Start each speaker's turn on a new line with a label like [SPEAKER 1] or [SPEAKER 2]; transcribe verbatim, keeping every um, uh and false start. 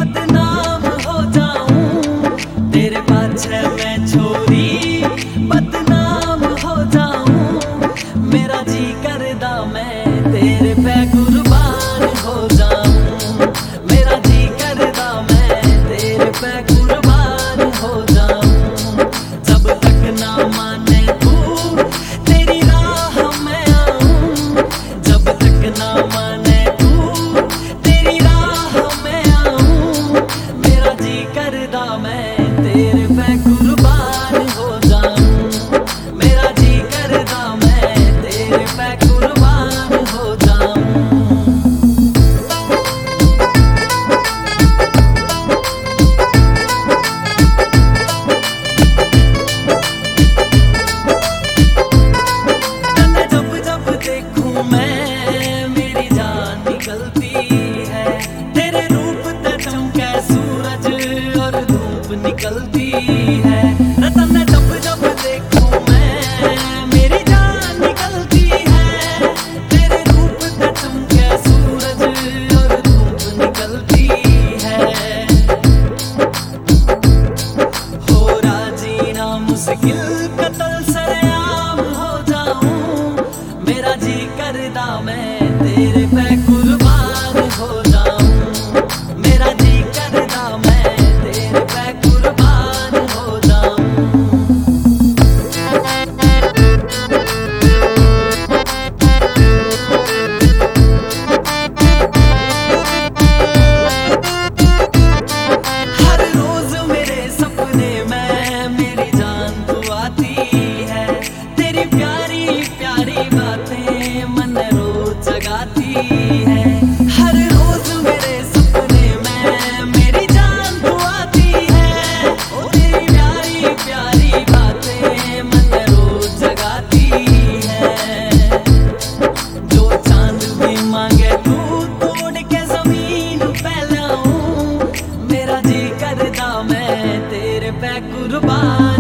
[SPEAKER 1] बदनाम हो जाऊं, तेरे पाछे मैं छोरी बदनाम हो जाऊं। मेरा जी करदा मैं तेरे पे कुर्बान हो जाऊं, मेरा जी करदा मैं तेरे पे कुर्बान हो जाऊं। जब तक ना माने तू तेरी राह मैं आऊं, जब तक ना माने तू तेरी राह मैं आऊं। मेरा जी करदा मैं तेरे पे कुर्बान हो जाऊं, मेरा जी करदा मैं तेरे पे कुर्बान हो जाऊं। देखूं मैं मेरी जान निकलती है, तेरे रूप ते चमके सूरज और धूप निकलती है। रतन जब जब देखूं मैं मेरी जान निकलती है, तेरे रूप ते चमके सूरज और धूप निकलती है। हो राजीना मुश्किल कत्ल सरेआम हो जाऊं, मेरा जी करदा मैं तेरे पे कुर्बान हो जाऊं, मेरा जी करदा मैं तेरे पे कुर्बान हो जाऊं। हर रोज मेरे सपने में मेरी जान तू आती है, तेरी प्यारी प्यारी बातें मन रोज जगाती है। हर रोज मेरे सपने में मेरी जान तू आती है, ओ तेरी प्यारी प्यारी बातें मन रोज जगाती है। जो चांद भी मांगे तू तोड़ के जमीन पे लाऊं, मेरा जी करदा मैं तेरे पे कुर्बान